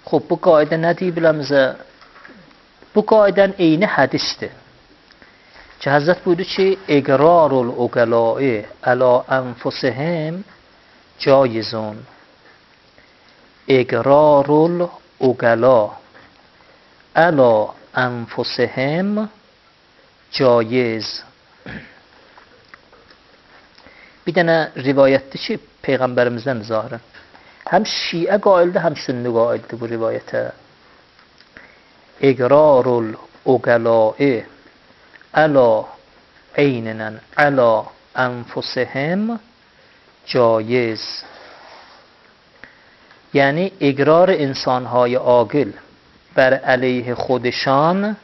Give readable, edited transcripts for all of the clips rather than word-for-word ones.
خب bu qayda nədir biləmizə? Bu qaydən eyni hədisdir. Ki Həzrət buyurdu ki, iqrarul uqala'i ala anfusihim caizun. İqrarul uqala ala anfusihim caiz. Bir dənə rivayətdir ki, Peyğəmbərimizdən zahirən. Həm Şiə qaildir, həm Sünni qaildir bu rivayətə. İqrarul uqala'i ala eynən ala anfusihim caiz. یعنی اقرار انسانهای عاقل بر علیه خودشان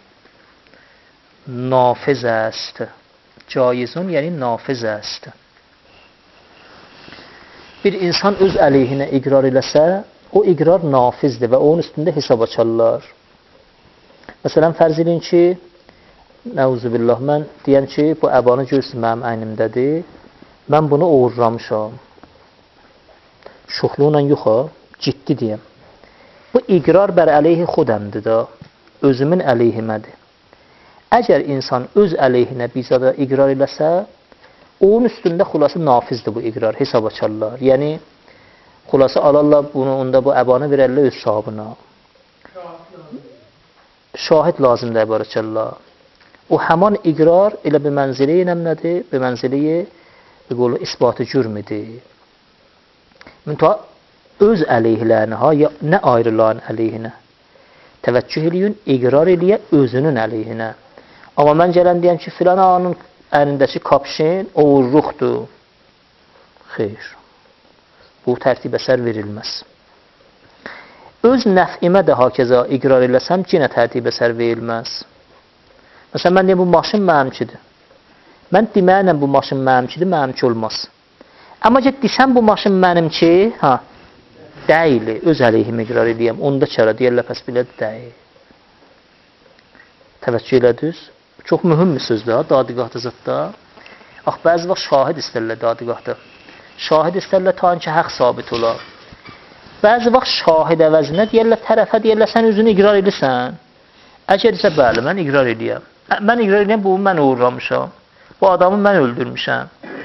نافذ است. جایزون یعنی نافذ است. Bir insan öz əleyhinə iqrar eləsə, o iqrar nafizdir və onun üstündə hesab açarlar. Məsələn, fərz edin ki, nəuzubillah, mən deyəm ki, bu əbanı görürsün mənim əynimdədir, mən bunu uğurlamışam. Şuxluğla yox, ciddi deyəm. Bu iqrar bər əleyhi xudəmdir da, özümün əleyhimədir. Əgər insan öz əleyhinə bizada iqrar eləsə, onun üstündə xulası nafizdir bu iqrar, hesab açarlar. Yəni, xulası alarlar bunu, onda bu əbanı verərlər öz sahibına. Şahid lazımdır əbar açarlar. O həman iqrar elə bir mənziliyi nəmlədir, bir mənziliyi isbatı cürmidir. Müntəha, öz əleyhilərini, ya nə ayrılan əleyhinə təvəccüh eləyin, iqrar eləyə özünün əleyhinə. Amma mən gələn deyəm ki, filan anın əlindəki kapşin oğurluqdur. Xeyr. Bu tərtib əsər verilməz. Öz nəfimə də hakeza iqrar eləsəm ki, yenə tərtib əsər verilməz. Məsələn, mən deyəm, bu maşın mənimkidir. Mən deməyənəm, bu maşın mənimkidir, mənimki olmaz. Amma ki, desəm, bu maşın mənimki, deyil, öz əleyhimə iqrar edəyəm. Onda çara deyərlər, pəs bilədir, deyil. Təvəccüh elədiniz. Çox mühüm bir sözdür, dadigahda zətdə. Bəzi vaxt şahid istərlər dadigahda. Şahid istərlər ta ki, həq sabit olar. Bəzi vaxt şahid əvəzinə deyərlər, tərəfə deyərlər, sən özünü iqrar edirsən. Əgər isə, bəli, mən iqrar edəyəm. Mən iqrar edəyəm, bunu mən uğurlamışam. Bu adamı mən öldürmüşəm.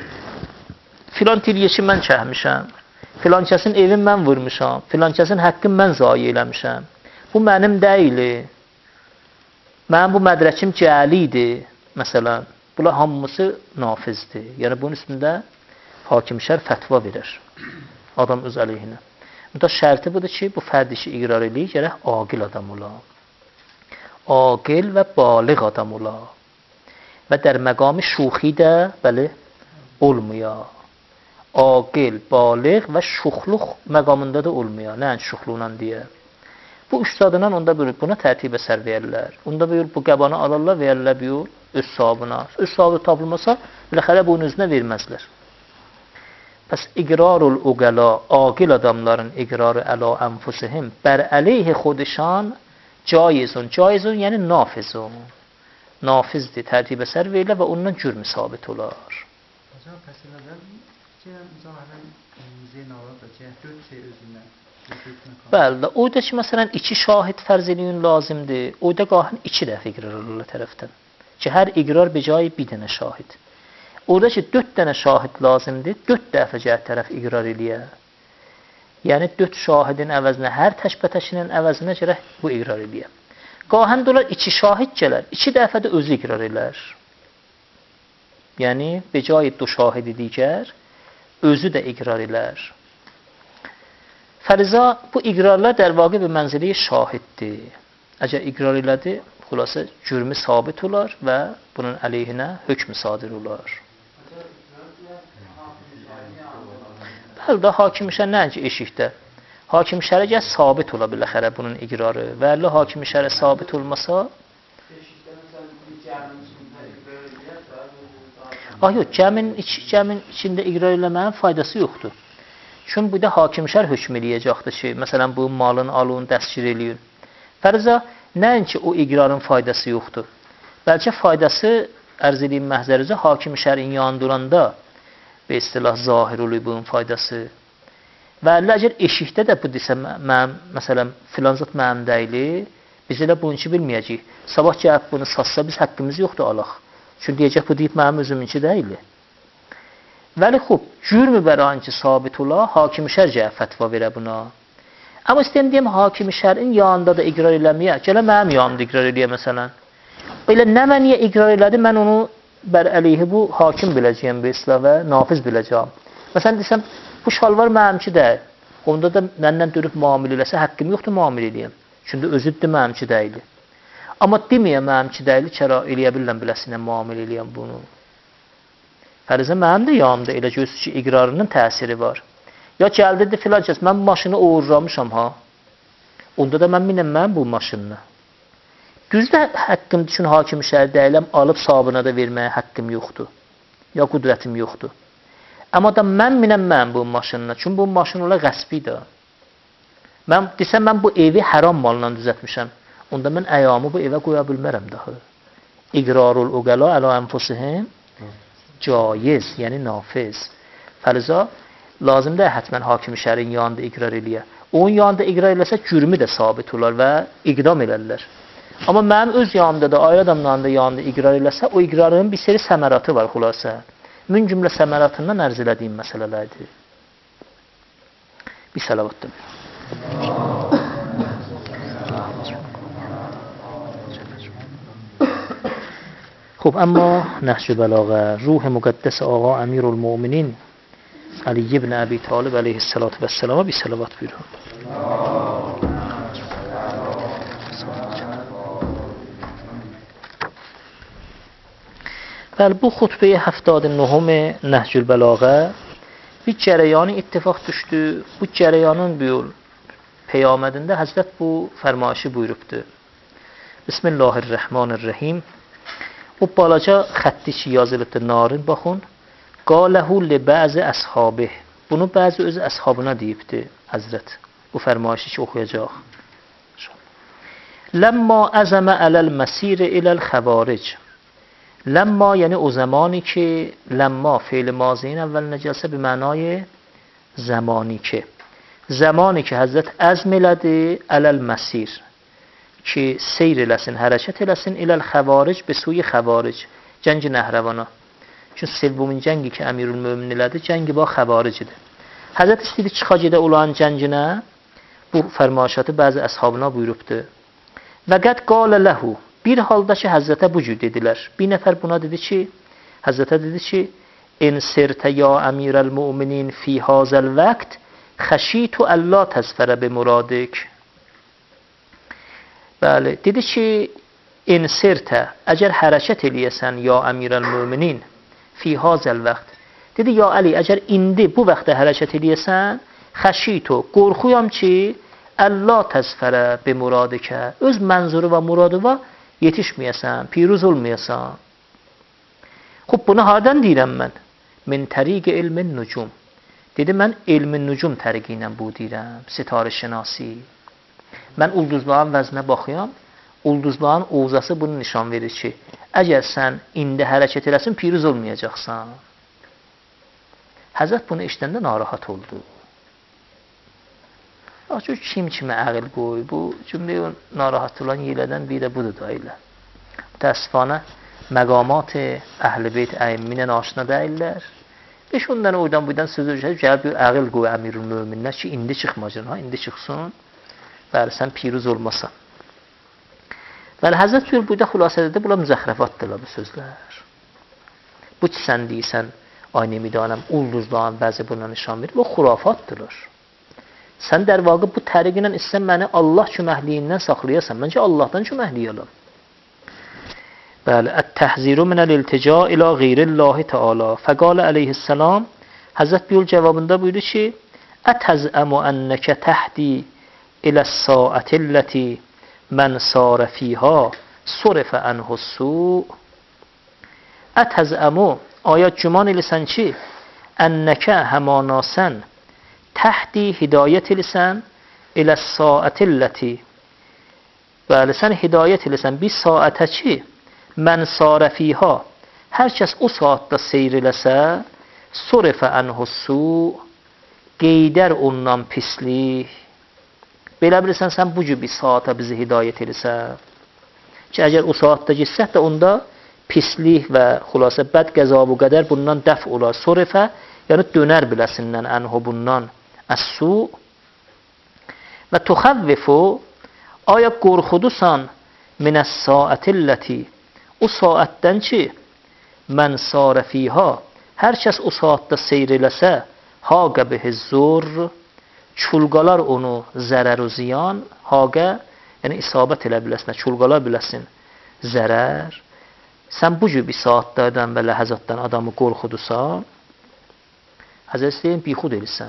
Filan tiryəşi mən çəhmişəm. Filan kəsin evin mən vurmuşam. Filan kəsin həqqini mən zayi eləmişəm. Bu mənim deyilir. Mənim bu mədrəkim cəlidir, məsələn. Bunlar hamısı nafizdir. Yəni, bunun üstündə hakim şər fətva verir. Adam öz əleyhinə. Mütəş şərti budur ki, bu fərd işi iqrar eləyir, gərək aqil adam ola. Aqil və baliq adam ola. Və dər məqami şuxi də, bəli, olmuyor. Aqil, baliq və şuxluq məqamında da olmuyor. Nə şuxluqla deyə. Bu üstadından onda buna tərtib əsər verirlər. Onda bu qəbanı alırlar, verirlər öz sahabına. Öz sahabı tapılmasa, biləxərə bunun özünə verməzlər. Pəs iqrarul uqala, aqil adamların iqrarı əla ənfusihim, bər əleyhi xudişan caizun. Caizun yəni nafizun. Nafizdir, tərtib əsər verirlər və ondan cürmü sabit olar. Hocam, pəsilədən zahirən zeynallar da ki, 4 şey özündən. Bəli, orada ki, məsələn, 2 şahid fərz eləyin lazımdır. Orada qalxın 2 dəfə iqrar olurlar tərəfdən. Ki, hər iqrar becayı bir dənə şahid. Orada ki, 4 dənə şahid lazımdır, 4 dəfə cəhət tərəf iqrar eləyə. Yəni, 4 şahidin əvəzinə, hər təşbətəşinin əvəzinə gərək bu iqrar eləyə. Qalxın dolar 2 şahid gələr, 2 dəfə də özü iqrar elər. Yəni, becayı 2 şahidi digər, özü də iqrar elər. Fəriza, bu iqrarlar dərvaqi bir mənziliyi şahiddir. Əgər iqrar elədi, xulası cürmü sabit olar və bunun əleyhinə hökm sadir olar. Bəli də hakim şər nəinki eşikdə. Hakim şərə gəl sabit ola biləxərə bunun iqrarı. Və əllə hakim şərə sabit olmasa... Yox, cəmin içində iqrar eləmənin faydası yoxdur. Çünki bu da hakim şər hökm eləyəcəkdir ki, məsələn, bu malın alın, dəstgir eləyin. Fəriza, nəinki o iqrarın faydası yoxdur. Bəlkə faydası, ərz edeyim məhzərizə, hakim şərin yanında duranda bir istilah zahir olur bunun faydası. Və əgər eşikdə də bu desə, məsələn, filan zat mənim deyil, biz elə bunun ki bilməyəcəyik. Sabah gəlib bunu satsa, biz haqqımız yoxdur alaq. Çünki deyəcək, bu deyib mənim özümünki deyil. Vəli xub, cürmü bəran ki sabit ola, hakim-i şərcə fətva verə buna. Amma istəyəm deyəm, hakim-i şərin yanında da iqrar eləməyə, gələ mənim yanımda iqrar eləyə məsələn. Elə nə məniyə iqrar elədi, mən onu bər əleyhi bu hakim biləcəyəm bu islah və nafiz biləcəyəm. Məsələn desəm, bu şalvar mənimki deyil. Onda da məndən dönüb müamil eləsə, haqqım yoxdur müamil eləyəm. Çünki özüdür mənimki deyil. Amma deməyə mənimki deyil, kəra eləyə bilirəm biləsinə müamil eləyəm bunu. Fərizə mənim də yanımda elə görsün ki, iqrarının təsiri var. Ya gəldi filan kəs, mən bu maşını uğurlamışam ha. Onda da mən minəm bu maşınına. Düzdə haqqım üçün hakim şəhər deyiləm, alıb sabına da verməyə haqqım yoxdur. Ya qüdrətim yoxdur. Amma da mən minəm bu maşınına. Çünki bu maşın ola qəsbidir. Mən desəm, mən bu evi haram malla düzətmişəm. Onda mən əyamı bu evə qoya bilmərəm daha. İqrarul uqala əla ənfusihim caiz, yəni nafiz. Fəliza, lazımdır hətmən hakim şərin yanında iqrar eləyə. Onun yanında iqrar eləsə, cürmü də sabit olar və iqdam elərlər. Amma mənim öz yanımda da, ayrı adamların da yanında iqrar eləsə, o iqrarın bir seri səməratı var xülasə. Min cümlə səməratından ərz elədiyim məsələlərdir. Bir salavatdır. خب اما نهج بلاغه روح مقدس آقا امیر المؤمنین علی ابن ابی طالب علیه السلام بی صلوات بیرون. بله bu xutbə 79 Nəhcül Bəlağə bir cərəyanı ittifaq düşdü. Bu cərəyanın bu peyamədində Həzrət bu fərmayışı buyurubdur. Bismillahirrahmanirrahim. O balaca xətti ki yazılıbdır narin baxın. Qaləhu li bəzi əshabih. Bunu bəzi öz əshabına deyibdir Həzrət. Bu fərmayışı ki oxuyacaq. Ləmma əzəmə ələl məsiri iləl xəvaric. Ləmma yəni o zamani ki, ləmma fe'l mazinin əvvəlinə gəlsə bir mənayı zamani ki. Zamani ki Həzrət əzm elədi ələl məsir. Ki seyr eləsin, hərəkət eləsin iləl xəvaric be suyi xəvaric. Cəngi nəhrəvana. Çünki sevbumin cəngi ki əmirül mömin elədi, cəngi ba xəvaricidir. Həzrət istəyir çıxa gedə olan cənginə bu fərmayışatı bəzi əshabına buyurubdur. Və qəd qalə ləhu. Bir halda ki Həzrətə bu cür dedilər. Bir nəfər buna dedi ki, Həzrətə dedi ki, in sirtə ya əmirəl müminin fi hazəl vəqt xəşitu əllə təzfərə bi muradik. Bəli, dedi ki, in sirtə, əgər hərəkət eləyəsən ya əmirəl müminin fi hazəl vəqt. Dedi, ya Əli, əgər indi bu vaxtda hərəkət eləyəsən, xəşitu, qorxuyam ki, əllə təzfərə bi muradikə. Öz mənzuru və muradı var, yetişməyəsən, piruz olmayasan. Xub, bunu hardan deyirəm mən? Min təriqi ilmin nucum. Dedi, mən ilmin nucum təriqi ilə bu deyirəm, sitarə şinasi. Mən ulduzların vəzinə baxıyam, ulduzların oğuzası bunu nişan verir ki, əgər sən indi hərəkət eləsin, piruz olmayacaqsan. Həzrət bunu işləndə narahat oldu. Çünki kim kimə əqil qoy, bu cümləyə narahat olan yelədən biri də budur da elə. Təəssüfanə məqamat-ı əhl-i beyt əyimminə aşina deyirlər. 5-10 dənə oradan buradan söz öyrəşək, gəlib bir əqil qoy əmirül möminlər ki, indi çıxmacın, ha, indi çıxsın, bəli, sən piruz olmasan. Bəli, Həzrət gör, burada xülasədə bunlar müzəxrəfatdırlar bu sözlər. Bu ki, sən deyirsən, ay nemidanəm, ulduzların bəzi buna nişan verir, bu xurafatdırlar. Sən dər vaqı bu təriq ilə istən məni Allah köməkliyindən saxlayasan. Məncə Allahdan köməkliyəlim. Bəli, ət-təhziru minəl-iltica ilə qeyrillahi təala. Fəqalə əleyhissalam, Həzrət bir yol cavabında buyurdu ki, ətəzəmu ənəkə təhdi iləs-saətilləti mən sarə fiyha surifə ənhussu. Ətəzəmu, ayət cüman eləsən ki, ənəkə həmanasən təhdi hidayət eləsən ilə saətilləti. Bəli, sən hidayət eləsən bir saətə ki, mən sarə fiyha. Hər kəs o saatda seyr eləsə, surifə ənhussu, qeydər ondan pislik. Belə bilirsən, sən bu cür bir saata bizi hidayət edirsən. Ki, əgər o saatda gitsək də onda pislik və xülasə bəd qəzabı qədər bundan dəf olar. Sorifə, yəni dönər biləsindən ənhu bundan. Əs-su və tuxəvvifu, aya qorxudusan minəs saətilləti, o saatdən ki, mən sarə fiyha, hər kəs o saatda seyr eləsə, haqə bihiz-zur, çulqalar onu zərər-u ziyan, haqə, yəni isabət elə biləsin, çulqalar biləsin, zərər. Sən bu cür bir saatlardan və ləhəzatdan adamı qorxudusan, Həzrət deyin, bixud edirsən.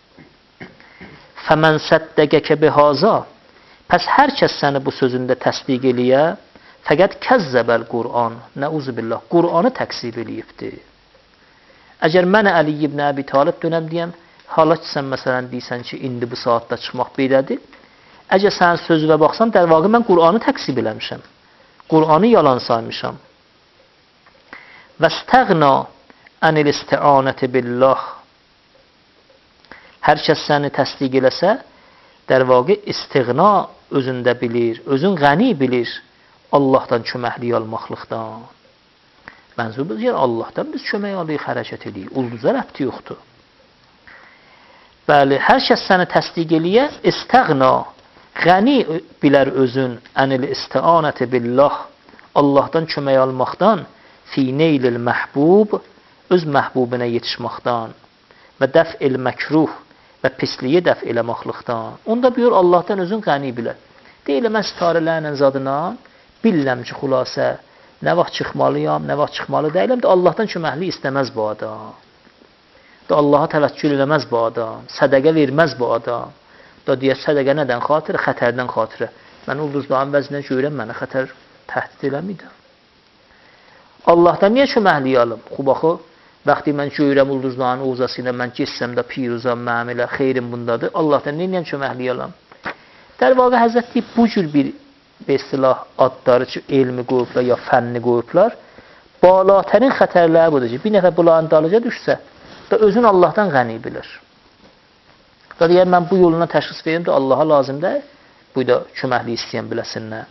Fəmən səddəqəkə bihaza, pəs hər kəs səni bu sözündə təsdiq eləyə, fəqət kəzzəbəl Qur'an, nəuzubillah, Qur'anı təksib eləyibdir. Əgər mən Əli ibn Əbi Talib dönəm deyəm, hala ki, sən məsələn deyirsən ki, indi bu saatda çıxmaq belədir, əgər sənin sözüvə baxsam, der vaqı mən Qur'anı təksib eləmişəm. Qur'anı yalan saymışam. Vəstəğna ənil isti'anəti billah. Hər kəs səni təsdiq eləsə, der vaqı istiğna özündə bilir, özün qəni bilir Allahdan köməklik almaqlıqdan. Mənzur biz yer Allahdan biz kömək alıyıq, hərəkət edirik. Ulduza rəbti yoxdur. Bəli, hər kəs səni təsdiq eləyə, istəğna, qəni bilər özün, ənil isti'anəti billah, Allahdan kömək almaqdan, fi neylil məhbub, öz məhbubinə yetişməkdən və dəf-il məkruh və pisliyi dəf eləməklıqdan. Onda buyur, Allahdan özün qəni bilər. Deyil, mən sitarələrlə zadına bilirəm ki, xülasə, nə vaxt çıxmalıyam, nə vaxt çıxmalı deyiləm də Allahdan köməklik istəməz bu adam. Da Allaha təvəkkül eləməz bu adam. Sədəqə verməz bu adam. Da deyək, sədəqə nədən xatirə? Xətərdən xatirə. Mən ulduzların vəzindən görürəm, mənə xətər təhdid eləmiydi. Allahdan niyə köməklik alım? Xubaxı, vaxtı mən görürəm ulduzların uğzası ilə, mən geçsəm də piruzam, mənim elə xeyrim bundadır. Allahdan niyə köməklik alam? Der vaqı Həzrət deyib, bu cür bir istilah adları ki, elmi qoyublar ya fənni qoyublar, balatərin xətərləri budur ki, bir nəfər bunların dalıca düşsə, da özün Allahdan qəni bilir. Da deyər, mən bu yoluna təşxis verim də Allaha lazımdır, bu da köməklik istəyən biləsinlər.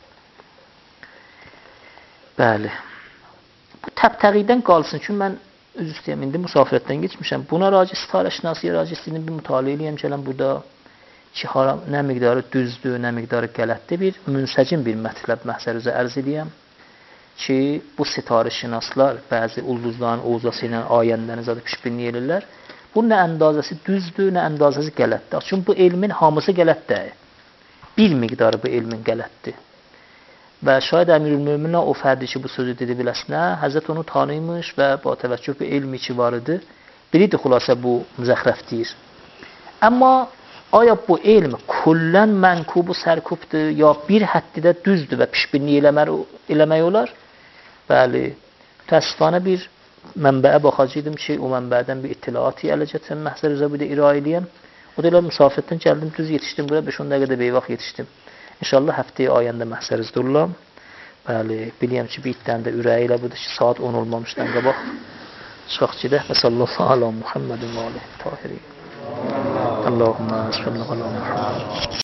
Bəli. Bu təbtəqidən qalsın ki, mən öz istəyəm, indi müsafirətdən geçmişəm. Buna raci sitarəşnasiyə racisini bir mütaliə eləyəm gələm burada ki, nə miqdarı düzdür, nə miqdarı qələtdir, bir münsəcim bir mətləb məhzər üzə ərz edəyəm ki, bu sitarəşnaslar bəzi ulduzların oğuzası ilə ayəndəni zadı pişbinlik edirlər. Bu nə əndazəsi düzdür, nə əndazəsi qələtdir. Çünki bu elmin hamısı qələtdir. Bir miqdarı bu elmin qələtdir. Və şayad Əmirül-Möminə o fərdi ki, bu sözü dedi biləsinə, Həzrət onu tanıymış və bu təvəkkül bir elmi ki var idi, biridir xülasə bu müzəxrəfdir. Amma aya bu elm kullən mənkubu sərkubdur, ya bir həddidə düzdür və pişbinlik eləmək olar? Bəli, təəssüfanə bir mənbəyə baxacaqdım ki, o mənbədən bir ittilaatı ələ gətirəm, məhzər üzə bir də irayə eləyəm. O da elə müsafirətdən gəldim, düz yetişdim, buraya 5-10 dəqiqədə beyvaxt yetişdim. İnşallah həftəyə ayəndə məhzərizdə olam. Bəli, biliyəm ki, bir itdən də ürəyi ilə budur ki, saat 10 olmamışdan qabaq çıxaq gedək və sallallahu ala Muhammedin və aleyhi tahiri. Allahumma sallallahu ala Muhammed.